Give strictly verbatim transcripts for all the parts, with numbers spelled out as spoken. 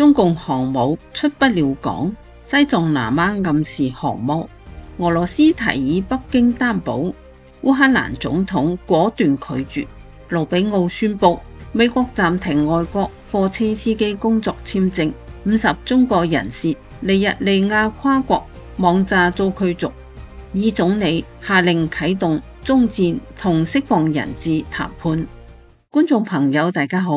中共航母出不了港，西藏喇嘛暗示航魔，俄羅斯提議北京擔保，烏克蘭總統果斷拒絕。盧比奧宣布美國暫停外國貨車司機工作簽證，五十中國人士尼日利亞跨國網詐遭驅逐。以總理下令啟動終戰同釋放人質談判。觀眾朋友大家好，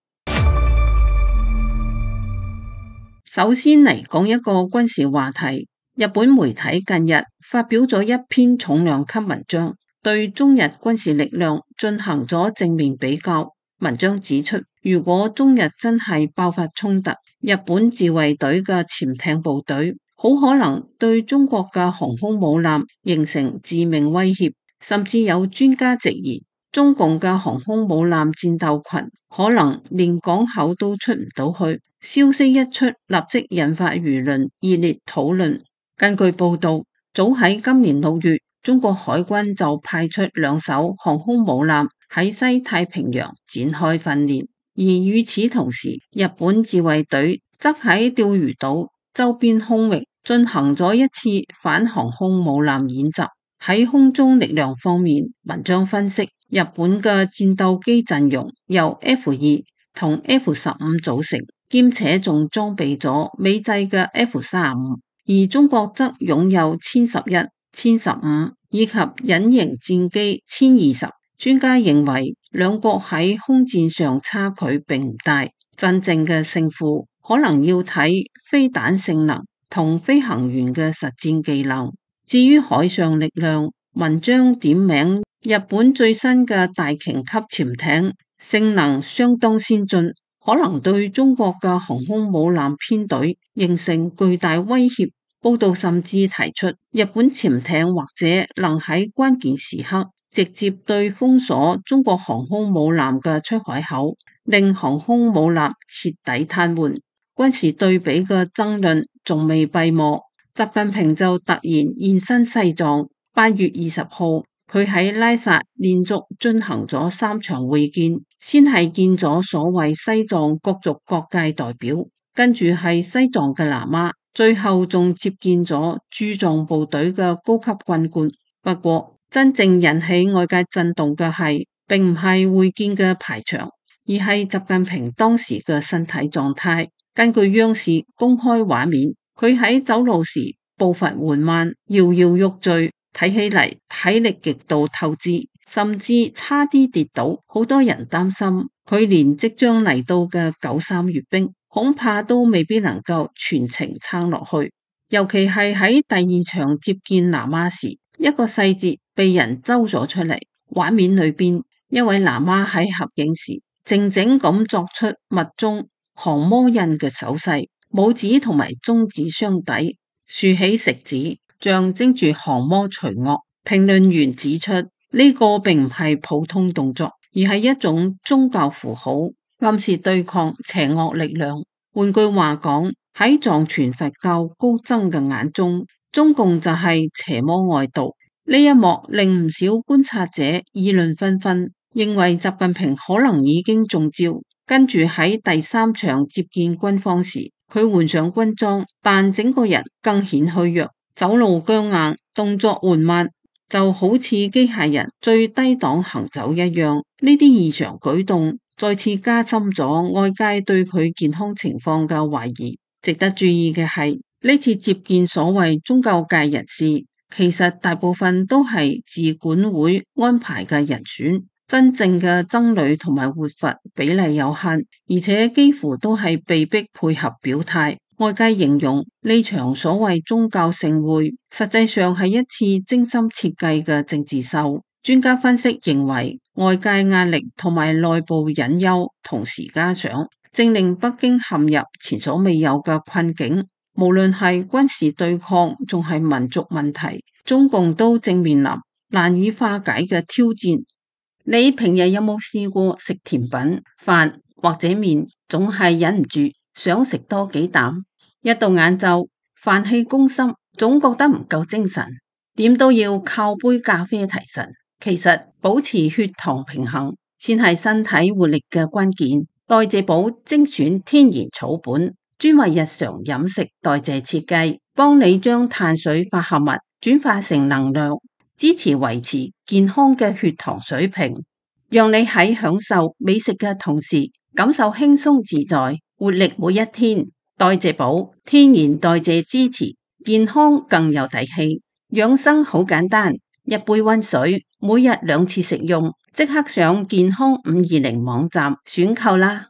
首先嚟講一個軍事話題。日本媒體近日發表咗一篇重量級文章，對中日軍事力量進行咗正面比較。文章指出，如果中日真係爆發衝突，日本自衛隊嘅潛艇部隊好可能對中國嘅航空母艦形成致命威脅，甚至有專家直言，中共嘅航空母艦戰鬥群可能連港口都出唔到去。消息一出，立即引發輿論熱烈討論。根據報道，早喺今年六月，中國海軍就派出兩艘航空母艦喺西太平洋展開訓練，而與此同時，日本自衛隊則喺釣魚島周邊空域進行咗一次反航空母艦演習。喺空中力量方面，文章分析日本嘅戰鬥機陣容由 F 二同 F 十五組成，兼且仲裝備咗美製嘅 F 三十五，而中國則擁有殲十一、殲十五以及隱形戰機殲二十。專家認為兩國喺空戰上差距並唔大，真正嘅勝負可能要睇飛彈性能同飛行員嘅實戰技能。至於海上力量，文章點名日本最新嘅大鯨級潛艇性能相當先進，可能對中國嘅航空母艦編隊形成巨大威脅。報道甚至提出，日本潛艇或者能喺關鍵時刻直接對封鎖中國航空母艦嘅出海口，令航空母艦徹底癱瘓。軍事對比嘅爭論仲未閉幕，習近平就突然現身西藏。八月二十號，佢喺拉薩連續進行咗三場會見，先係見咗所謂西藏各族各界代表，跟住係西藏嘅喇嘛，最後仲接見咗駐藏部隊嘅高級軍官。不過真正引起外界震動嘅係，並唔係會見嘅排場，而係習近平當時嘅身體狀態。根據央視公開畫面，佢喺走路時步伐緩慢，搖搖欲墜，睇起嚟體力極度透支，甚至差啲跌倒。好多人擔心佢連即將嚟到嘅九三閱兵恐怕都未必能夠全程撐落去。尤其係喺第二場接見喇嘛時，一個細節被人揪咗出嚟。畫面裏邊，一位喇嘛喺合影時靜靜咁作出密宗降魔印嘅手勢，拇指同埋中指相抵，豎起食指，象徵住降魔除惡。評論員指出，呢個並唔係普通動作，而係一種宗教符號，暗示對抗邪惡力量。換句話講，喺藏傳佛教高僧嘅眼中，中共就係邪魔外道。呢一幕令唔少觀察者議論紛紛，認為習近平可能已經中招。跟住喺第三場接見軍方時，佢換上軍裝，但整個人更顯虛弱，走路僵硬，動作緩慢，就好似機械人最低檔行走一樣。呢啲異常舉動再次加深咗外界對佢健康情況嘅懷疑。值得注意嘅係，呢次接見所謂宗教界人士，其實大部分都係自管會安排嘅人選，真正嘅僧侶同埋活佛比例有限，而且幾乎都係被迫配合表態。外界形容呢場所謂宗教盛會，實際上係一次精心設計嘅政治秀。專家分析認為，外界壓力同埋內部隱憂同時加上，正令北京陷入前所未有嘅困境。無論係軍事對抗，仲係民族問題，中共都正面臨難以化解嘅挑戰。你平日有冇試過食甜品、飯或者麵，總係忍唔住想食多幾啖？一到晏晝，飯氣攻心，總覺得唔夠精神，點都要靠杯咖啡提神。其實保持血糖平衡先係身體活力嘅關鍵。代謝寶精選天然草本， 專為日常飲食代謝設計，幫你將碳水化合物轉化成能量，支持維持健康嘅血糖水平，讓你喺享受美食嘅同時，感受輕鬆自在，活力每一天。代謝寶，天然代謝支持，健康更有底氣。養生好簡單，一杯溫水，每日兩次食用，即刻上健康五二零網站選購啦。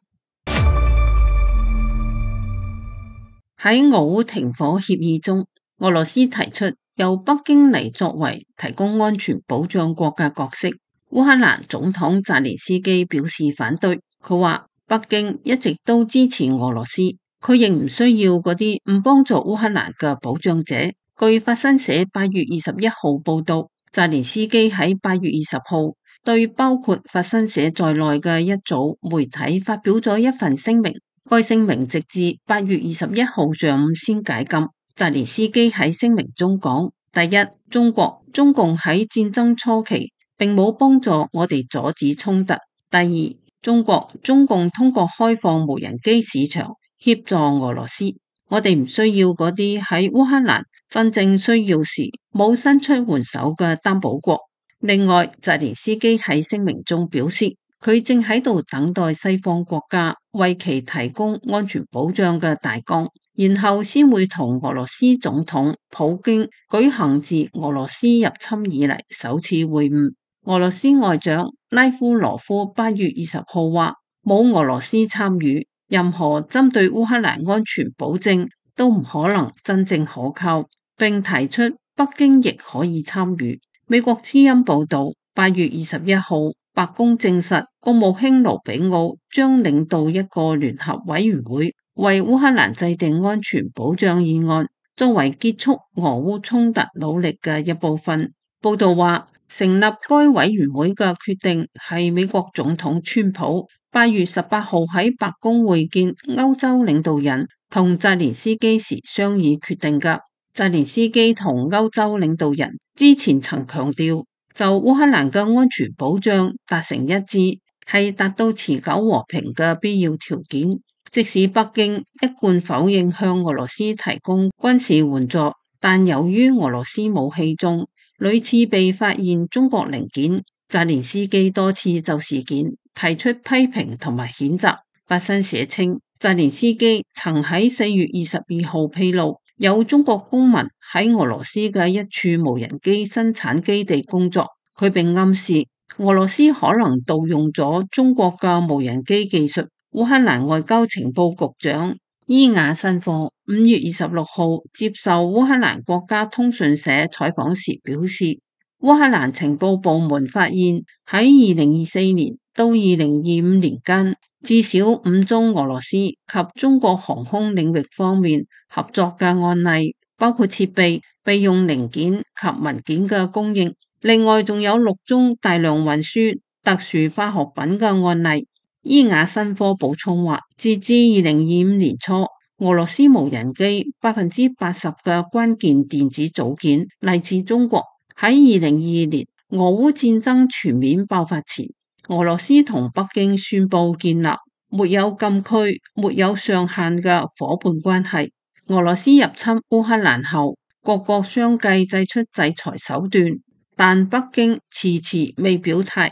喺俄烏停火協議中，俄羅斯提出由北京嚟作為提供安全保障國嘅角色。烏克蘭總統澤連斯基表示反對，佢話北京一直都支持俄羅斯，佢亦唔需要嗰啲唔幫助烏克蘭嘅保障者。據法新社八月二十一號報道，澤連斯基喺八月二十號對包括法新社在內嘅一組媒體發表咗一份聲明。該聲明直至八月二十一號上午先解禁。澤連斯基喺聲明中講：第一，中國中共喺戰爭初期並冇幫助我哋阻止衝突；第二，中國中共通過開放無人機市場協助俄羅斯，我哋唔需要嗰啲喺烏克蘭真正需要時冇伸出援手嘅擔保國。另外，澤連斯基喺聲明中表示，佢正喺度等待西方國家為其提供安全保障嘅大綱，然後先會同俄羅斯總統普京舉行自俄羅斯入侵以嚟首次會晤。俄羅斯外長拉夫羅夫八月二十號話，冇俄羅斯參與，任何針對烏克蘭安全保證都唔可能真正可靠，並提出北京亦可以參與。美國之音報道，八月二十一號，白宮證實，國務卿盧比奧將領導一個聯合委員會，為烏克蘭制定安全保障議案，作為結束俄烏衝突努力嘅一部分。報道話，成立該委員會嘅決定係美國總統川普八月十八號喺白宮會見歐洲領導人同澤連斯基時商議決定嘅。澤連斯基同歐洲領導人之前曾強調，就烏克蘭嘅安全保障達成一致，係達到持久和平嘅必要條件。即使北京一貫否認向俄羅斯提供軍事援助，但由於俄羅斯武器中屢次被發現中國零件，澤連斯基多次就事件提出批評同埋譴責。法新社稱，澤連斯基曾喺四月二十二號披露，有中國公民喺俄羅斯嘅一處無人機生產基地工作，佢並暗示俄羅斯可能盜用咗中國嘅無人機技術。烏克蘭外交情報局長伊亞申科五月二十六號接受烏克蘭國家通訊社採訪時表示，烏克蘭情報部門發現喺二零二四年到二零二五年間，至少五宗俄羅斯及中國航空領域方面合作嘅案例，包括設備、備用零件及文件嘅供應。另外，仲有六宗大量運輸特殊化學品嘅案例。伊亞申科補充話，截至二零二五年初，俄羅斯無人機百分之八十嘅關鍵電子組件嚟自中國。喺二零二二年俄烏戰爭全面爆發前，俄羅斯同北京宣布建立沒有禁區、沒有上限嘅夥伴關係。俄羅斯入侵烏克蘭後，各國相繼祭出制裁手段，但北京遲遲未表態。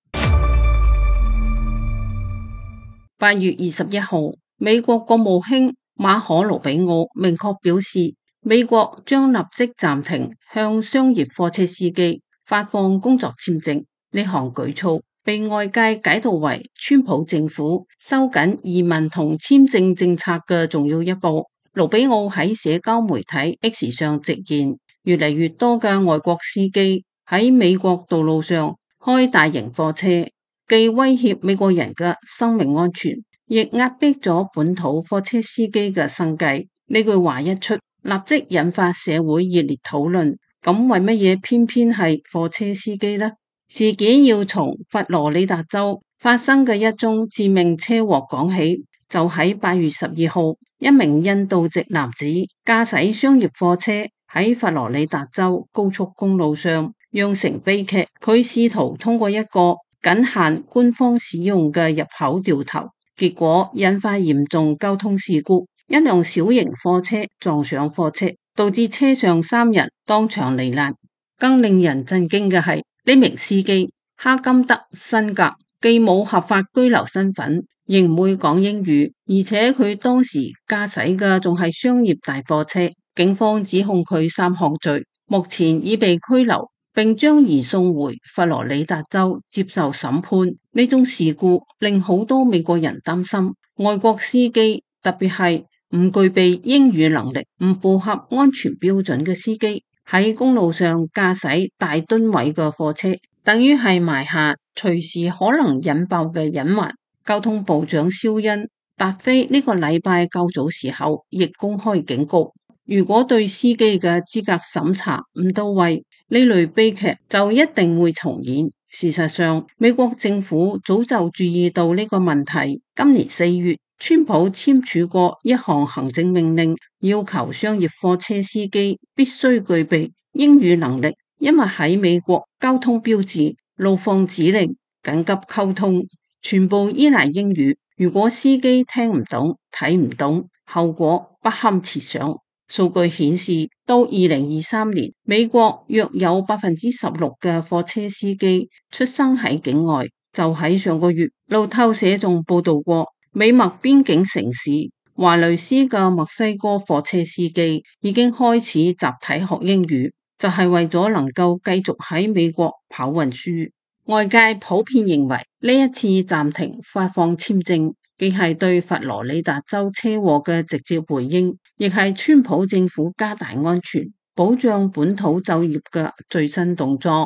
八月二十一號，美國國務卿馬可盧比奧明確表示，美國將立即暫停向商業貨車司機發放工作簽證。呢項舉措被外界解讀為川普政府收緊移民同簽證政策嘅重要一步。盧比奧喺社交媒體 X 上直言，越嚟越多嘅外國司機喺美國道路上開大型貨車，既威脅美國人嘅生命安全，亦壓迫咗本土貨車司機嘅生計。呢句話一出，立即引發社會熱烈討論。咁為乜嘢偏偏係貨車司機呢？事件要從佛羅里達州發生嘅一宗致命車禍講起。就喺八月十二號，一名印度籍男子駕駛商業貨車喺佛羅里達州高速公路上釀成悲劇。佢試圖通過一個僅限官方使用嘅入口掉頭，結果引發嚴重交通事故。 一輛小型貨車撞上貨車，導致車上三人當場罹難。更令人震驚嘅係，呢名司機哈金德辛格既冇合法居留身份，亦唔會講英語，而且佢當時駕駛嘅仲係商業大貨車。警方指控佢三項罪，目前已被拘留，並將移送回佛羅里達州接受審判。呢種事故令好多美國人擔心，外國司機，特別係唔具備英語能力、唔符合安全標準嘅司機，喺公路上駕駛大噸位嘅貨車，等於係埋下隨時可能引爆嘅隱患。交通部長肖恩達菲呢個禮拜較早時候亦公開警告，如果對司機嘅資格審查唔到位，呢類悲劇就一定會重演。事實上，美國政府早就注意到呢個問題。今年四月，川普簽署過一項行政命令，要求商業貨車司機必須具備英語能力，因為喺美國交通標誌、路況指令、緊急溝通全部依賴英語。如果司機聽唔懂、睇唔懂，後果不堪設想。數據顯示，到二零二三年，美國約有百分之十六嘅貨車司機出生喺境外。就喺上個月，路透社仲報道過，美墨邊境城市華雷斯嘅墨西哥貨車司機已經開始集體學英語，就係為咗能夠繼續喺美國跑運輸。外界普遍認為呢一次暫停發放簽證，既係對佛羅里達州車禍嘅直接回應，亦係川普政府加大安全、保障本土就業嘅最新動作。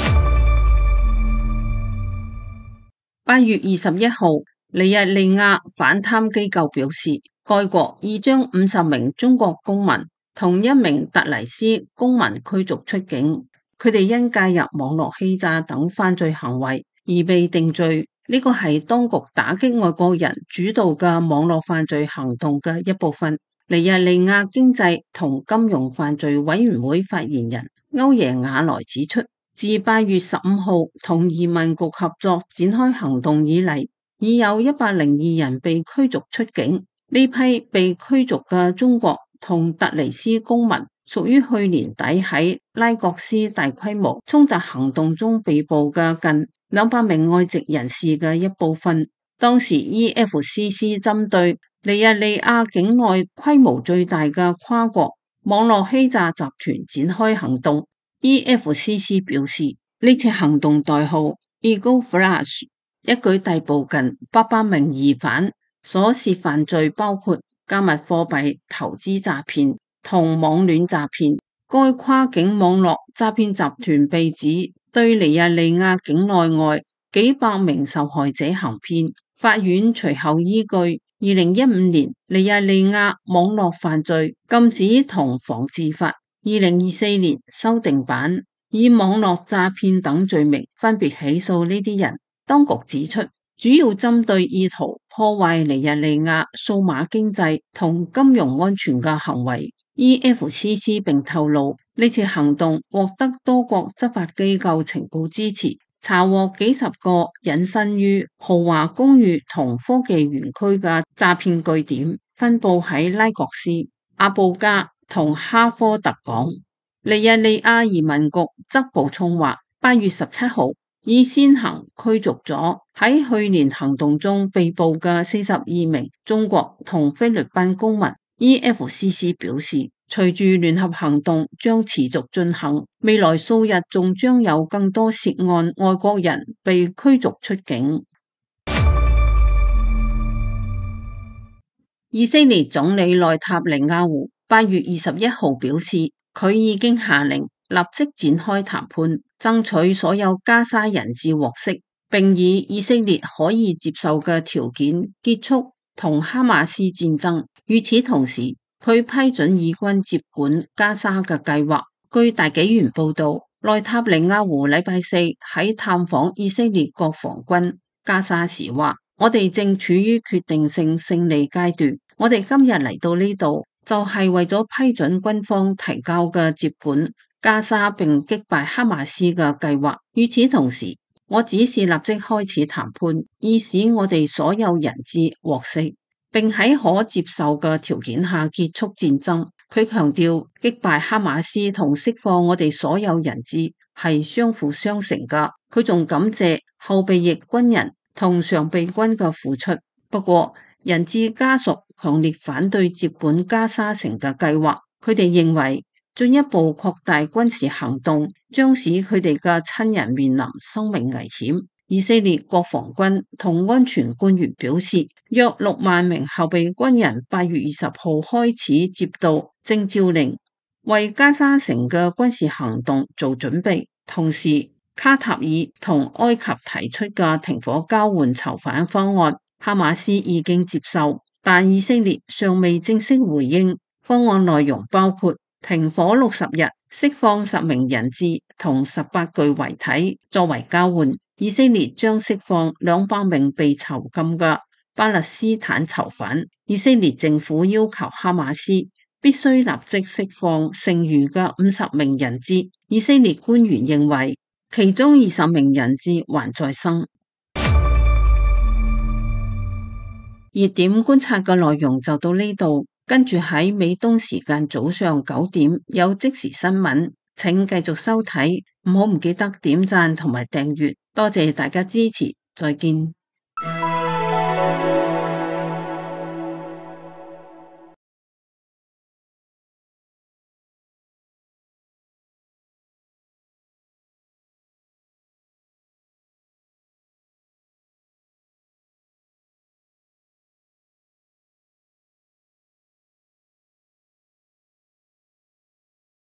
八月二十一號，尼日利亞反貪機構表示，該國已將五十名中國公民同一名突尼斯公民驅逐出境。佢哋因介入網絡欺詐等犯罪行為而被定罪，呢個係當局打擊外國人主導嘅網絡犯罪行動嘅一部分。尼日利亞經濟同金融犯罪委員會發言人歐耶雅萊指出，自八月十五號同移民局合作展開行動以嚟，已有一百零二人被驅逐出境。呢批被驅逐嘅中國同突尼斯公民，屬於去年底喺拉各斯大規模衝突行動中被捕嘅近兩百名外籍人士嘅一部分。當時 E F C C 針對尼日利亞境內規模最大嘅跨國網絡欺詐集團展開行動。E F C C 表示，呢次行動代號 Eagle Flash， 一舉逮捕近八百名疑犯，所涉犯罪包括加密貨幣投資詐騙同網戀詐騙。該跨境網絡詐騙集團被指對尼日利亞境內外幾百名受害者行騙。法院隨後依據二零一五年尼日利亞網絡犯罪禁止同防治法二零二四年修訂版，以網絡詐騙等罪名分別起訴呢啲人。當局指出，主要針對意圖破壞尼日利亞數碼經濟同金融安全嘅行為。E F C C 並透露，呢次行動獲得多國執法機構情報支持，查獲幾十個隱身於豪華公寓同科技園區嘅詐騙據點，分佈喺拉各斯、阿布加同哈科特港。尼日利亞移民局則補充話，八月十七號已先行驅逐咗喺去年行動中被捕嘅四十二名中國同菲律賓公民。E F C C 表示，隨住聯合行動將持續進行，未來數日仲將有更多涉案外國人被驅逐出境。以色列總理內塔尼亞胡八月二十一號表示，佢已經下令立即展開談判，爭取所有加沙人質獲釋，並以以色列可以接受嘅條件結束同哈馬斯戰爭。與此同時，佢批准以軍接管加沙嘅計劃。據大紀元報道，內塔尼亞胡禮拜四喺探訪以色列國防軍加沙時話，我哋正處於決定性勝利階段。我哋今日嚟到呢度，就係為咗批准軍方提交嘅接管加沙並擊敗哈馬斯嘅計劃。與此同時，我指示立即開始談判，以使我哋所有人質獲釋。 並喺可接受嘅條件下結束戰爭。佢強調擊敗哈馬斯同釋放我哋所有人質係相輔相成㗎。佢仲感謝後備役軍人同常備軍嘅付出。不過，人質家屬強烈反對接管加沙城嘅計劃。佢哋認為進一步擴大軍事行動將使佢哋嘅親人面臨生命危險。以色列國防軍同安全官員表示，約六萬名後備軍人八月二十號開始接到徵召令，為加沙城嘅軍事行動做準備。同時，卡塔爾同埃及提出嘅停火交換囚犯方案，哈馬斯已經接受，但以色列尚未正式回應。方案內容包括停火六十日，釋放十名人質同十八具遺體作為交換。以色列將釋放兩百名被囚禁嘅巴勒斯坦囚犯。以色列政府要求哈馬斯必須立即釋放剩餘嘅五十名人質。以色列官員認為，其中二十名人質還在生。熱點觀察嘅內容就到呢度，跟住喺美東時間早上九點有即時新聞，請繼續收睇，唔好唔記得點讚同埋訂閱。多謝大家支持，再見。